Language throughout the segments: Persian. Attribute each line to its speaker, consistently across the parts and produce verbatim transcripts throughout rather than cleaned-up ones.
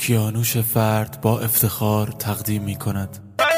Speaker 1: کیانوش فرد با افتخار تقدیم می کند.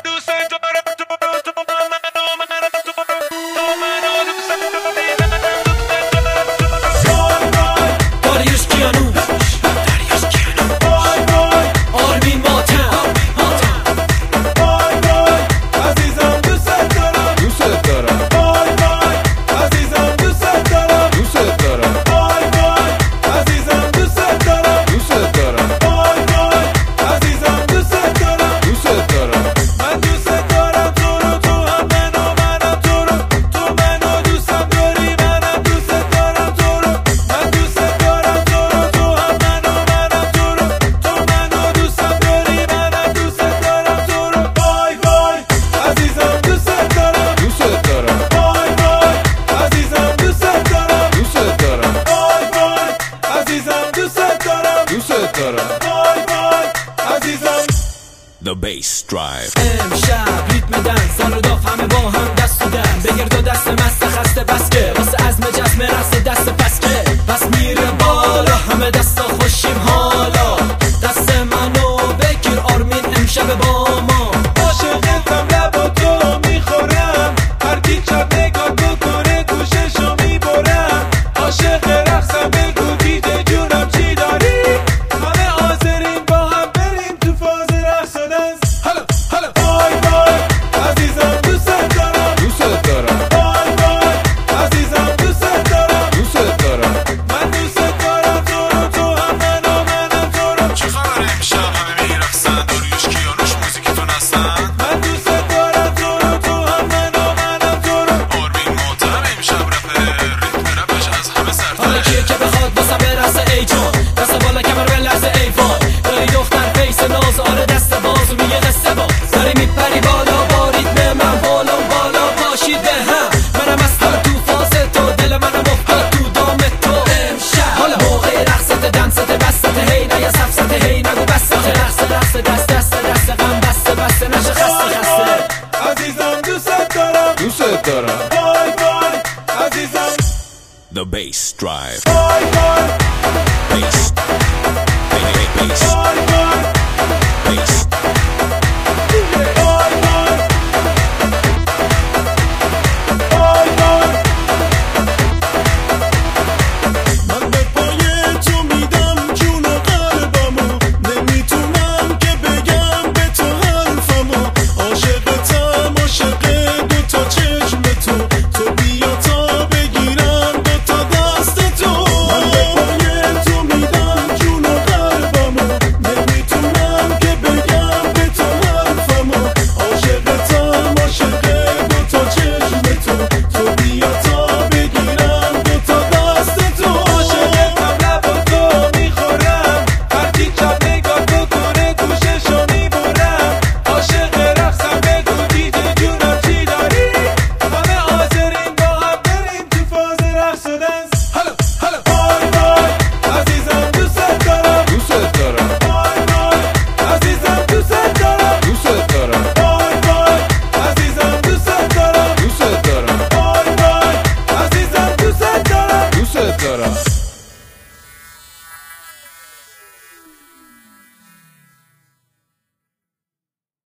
Speaker 2: The bass drive.
Speaker 3: امشب ریتم دنس سال و داف همه با هم دست و دن بگرد و دست مست خسته بس که واسه عزم جسم رقص دست پس که پس میره بالا همه دستا خوشیم حالا دست منو بگیر آرمین امشب با ما
Speaker 4: عاشقتم لبا تو میخورم هر کی چپ نگاه بکنه گوششو میبرم عاشق رقصم بگو دیده جونم چی داری همه حاضرین با هم بریم تو فاز رقص و دنس هلا هلا وای وای عزیزم دوست دارم دوست دارم وای وای عزیزم دوست دارم دوست دارم من دوست دارم تو رو تو هم من و منم تو رو
Speaker 5: چه خبر امشب همه میرقصن داریوش کیانوش موزیکتون هستن
Speaker 4: من دوست دارم تو رو تو هم من و منم تو رو
Speaker 5: آرمین محترم امشب رپه ریتم رپش از همه سرتره
Speaker 3: حالا کیه که بخواد بسم برسه ای جان دست بالا کمر بلرزه ای وای داری دختر فیس ناز آره دست باز و میگه قصه باز داری میپری بالا با ریتم من بالا بالا پاشید به هم منم هستم تو فاز تو دل منم افتاد تو دام تو امشب حالا موقع رقصت دنست بست هی نه یا سفست هی نگو بست رقص رقص دست دست دست غم بست بست نشه خسته خسته
Speaker 4: عزیزم دوست دارم دوست دارم وای وای عزیزم
Speaker 2: The bass drive.
Speaker 4: وای وای
Speaker 2: Bass. Bass. Bass.